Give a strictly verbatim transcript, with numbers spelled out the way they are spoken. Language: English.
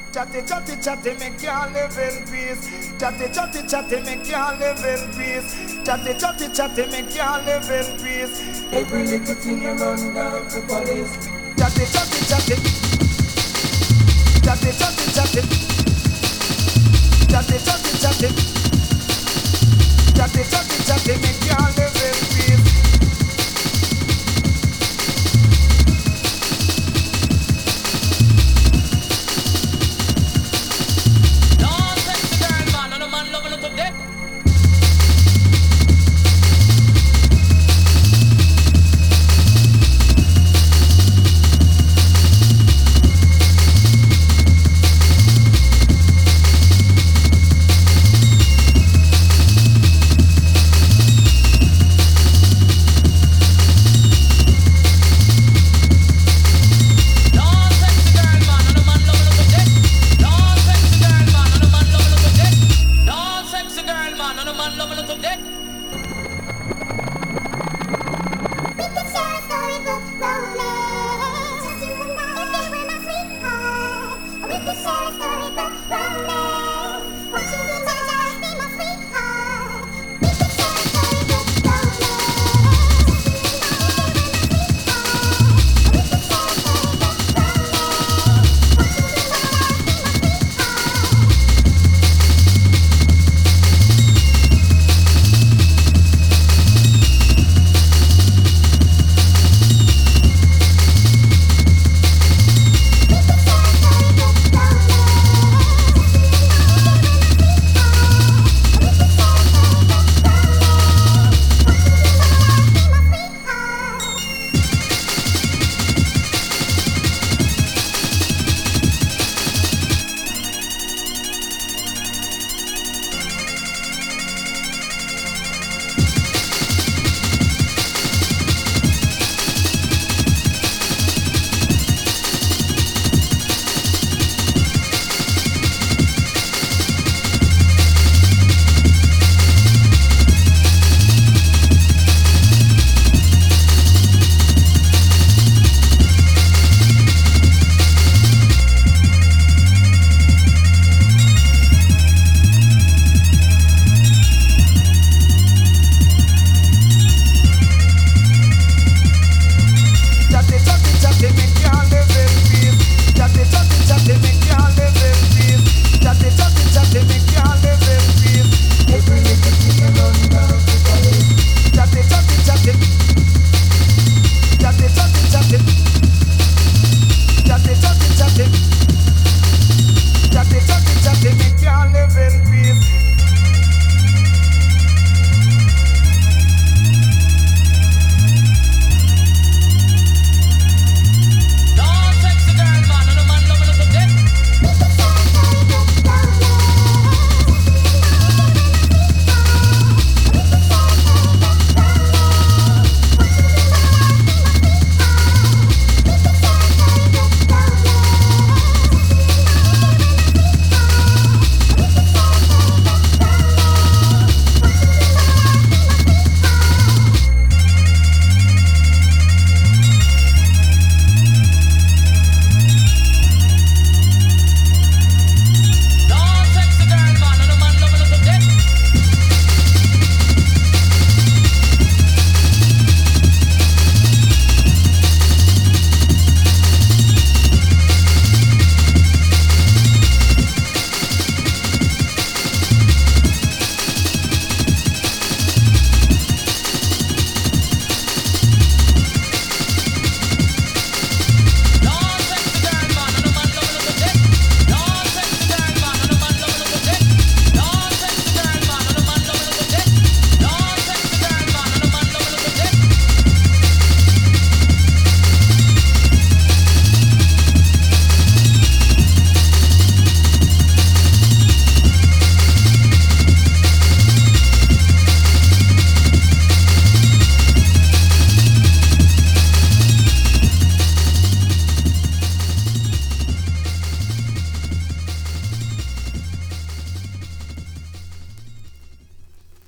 Chatty, chatty, chatty, me can't live in peace. Chatty, chatty, chatty, me can't live in peace. Chatty, chatty, chatty, me can't live in peace. Every little thing you run down to police. Chatty, chatty, chatty, chatty, chatty, chatty, chatty, chatty, chatty, chatty, chatty, chatty, me can't live in peace. Romance.